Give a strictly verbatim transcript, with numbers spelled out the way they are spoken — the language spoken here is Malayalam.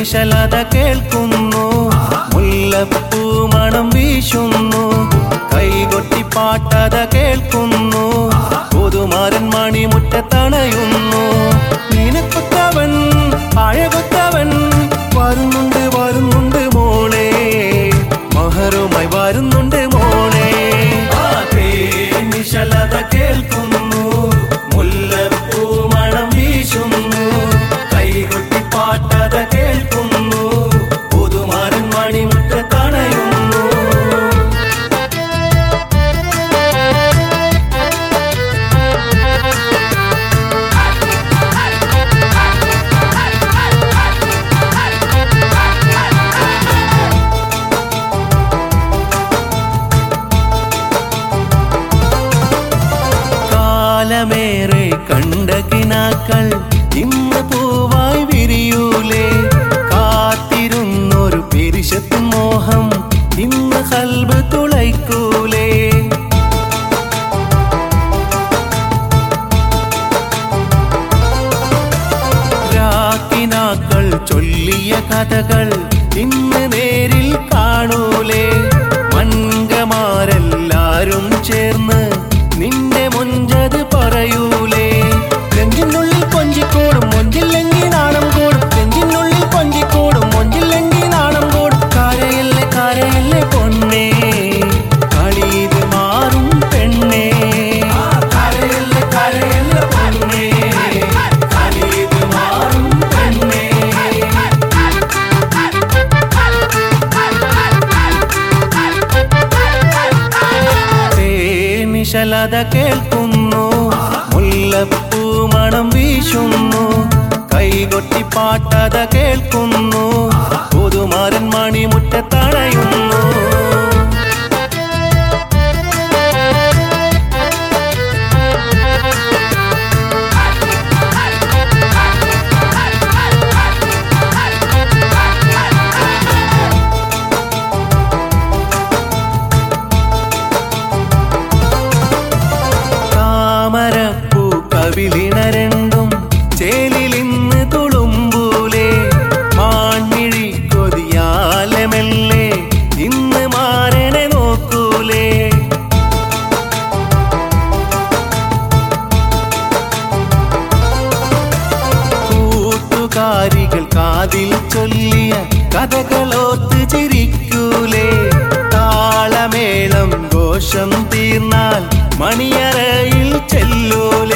നിശലത കേൾക്കുന്നു, മുല്ലപ്പൂ മണം വീശുന്നു, കൈകൊട്ടി പാട്ടത കേൾക്കുന്നു, പുതുമാരൻ മണിമുറ്റത്തണയുന്നു. നീനക്കൊത്തവൻ അഴകൊത്തവൻ വരുന്നുണ്ട് വരുന്നുണ്ട് മോളെ, മഹറുമായി വരുന്നുണ്ട് മോളെ. നിശലത കേൾക്കുന്നു, മുല്ലപ്പൂ മണം വീശുന്നു, കൈകൊട്ടി പാട്ടത കേൾക്കുന്നു, പുതുമാരൻ മണിമുറ്റത്തണയുന്നു. കാലമേറെ കണ്ട കിനാക്കൾ ഇന്ന് പൂവായി വിരിയൂലേ, കാത്തിരുന്നൊരു പിരിശത്തിൻ മോഹം ഇന്ന് ഖൽബ് തുളയ്ക്കൂലേ. രാക്കിനാക്കൾ ചൊല്ലിയ കഥകൾ ഇന്ന് നേരിൽ കാണൂലേ, മൻഗമാരെല്ലാരും ചേർന്ന് നിന്റെ മുഞ്ചത് പറയൂലേ. നെഞ്ചിനുള്ളിൽ കൊഞ്ചിക്കോടും മൊഞ്ചില്ലെങ്കിൽ നാണം കൂടും, നെഞ്ചിനുള്ളിൽ കൊഞ്ചിക്കോടും മൊഞ്ചില്ലെങ്കിൽ നാണം കൂടും. കരയല്ലേ കരയല്ലേ പൊന്നേ, കളീത് മാറും പെണ്ണേ. കരയല്ലേ കരയല്ലേ പൊന്നേ, കളീത് മാറും പെണ്ണേ. നിശലത കേൾക്കുന്നു, മുല്ലപ്പൂ മണം വീശുന്നു, കൈകൊട്ടി പാട്ടത കേൾക്കുന്നു, പുതുമാരൻ മണിമുറ്റത്തണയുന്നു. താമരപ്പൂ കവിളിണ രണ്ടും ചേലിലിന്ന് തുളുമ്പൂലേ, മാൻമിഴി കൊതിയാലെ മെല്ലെ ഇന്ന് മാരനെ നോക്കൂലേ. കൂട്ടുകാരികൾ കാതിൽ ചൊല്ലിയ കഥകളോത്ത് ചിരിക്കൂലേ, താളമേളം ഘോഷം തീർന്നാൽ മണിയറയിൽ ചെല്ലൂലേ.